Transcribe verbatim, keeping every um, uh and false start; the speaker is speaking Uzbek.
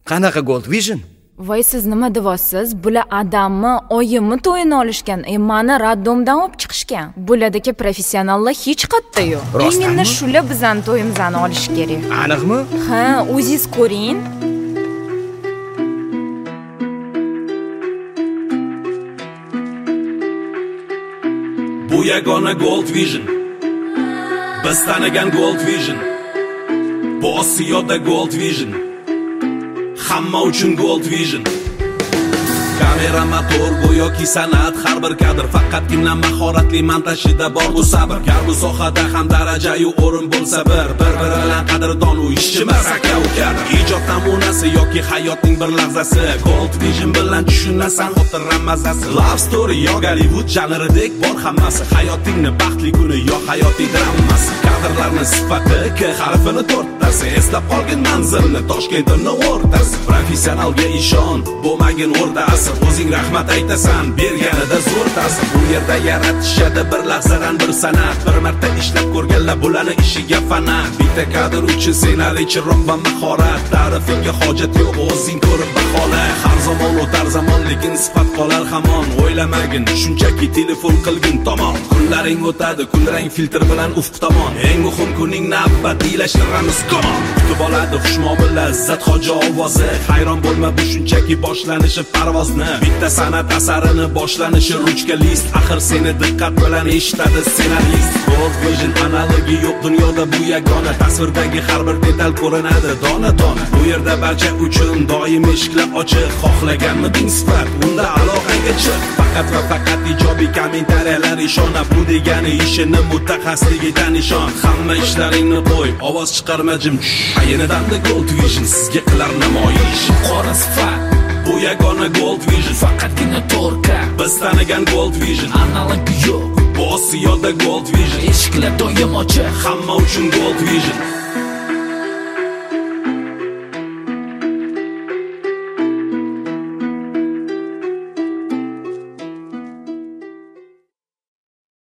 Qanaqa Gold Vision? Voy siz nima deyapsiz? Bular adammi, oyimmi to'yini olishgan, e meni raddomdan olib chiqishgan. Bulardagi professionallar hech qayerda yo'q. Endi shular bizning to'yimizni olish kerak. Aniqmi? Ha, o'zingiz ko'ring. Bu yagona Gold Vision. Biz tanigan Gold Vision. Bu Osiyoda Gold Vision. Hamma uchun Gold Vision. Kamera, motor, go'yoki san'at, har bir kadr faqatgina mahoratli montajida bor bu sabr. Gar bu sohada ham daraja-yu o'rin bo'lsa bir, bir-biri bilan qadrdon u ishchimas aka uka. Ijod namunasi yoki hayotning bir lahzasi. Gold Vision bilan tushunasan xotirram mazasi. Love story yo Hollywood janridek bor hammasi. Hayotingni baxtli kuni yo hayotiy dramasi. Kadrlarni sifati K harfini to'rttasi. Eslab qolgin manzilni Toshkentning o'rtasi. Professionalga ishon, bo'lmagin o'rta asr. O'zing rahmat aytasan, berganida zo'r ta'sir. Bu yerda yaratishadi bir lahzadan bir san'at. Bir marta ishlab ko'rganlar bularni ishiga fanat. Bitta kadr uchun ssenariy, chiroq va mahorat. Ta'rifinga hojat yo'q, o'zing ko'rib bahola. Har zamon o'tar zamon, lekin sifat qolar hamon. O'ylamagin, shunchaki telefon qilgin tomon. Kunlaring o'tadi, kulrang filtr bilan ufq tomon. Eng muhim kuning navbatiylashtirish komon. Kutib oladi xushmuomala izzat hoji ovozi. Hayron bo'lma, bu shunchaki boshlanishi parvozni. Bitta san'at asarini boshlanishi ruchka list. Axir seni diqqat bilan eshitadi ssenarist. Gold Vision analogi yo'q dunyoda, bu yagona. Tasvirdagi har bir detal ko'rinadi dona-dona. Bu yerda barcha uchun doim eshiklar ochiq. Xohlaganmiding sifat, unda aloqaga chiq. Faqat va faqat ijobiy kommentariyalar ishona. Bu degani ishini mutaxassisligidan ishon. Hamma ishlaringni qo'y, ovoz chiqarma jim. Qayinidan Gold Vision sizga qilar namoyish. Qora sifat bu yagona Gold Vision. Faqatgina to'rka biz tanigan Gold Vision. Analogi yo'q. Bu Osiyoda Gold Vision. Eshiklar doim ochiq. Hamma uchun Gold Vision.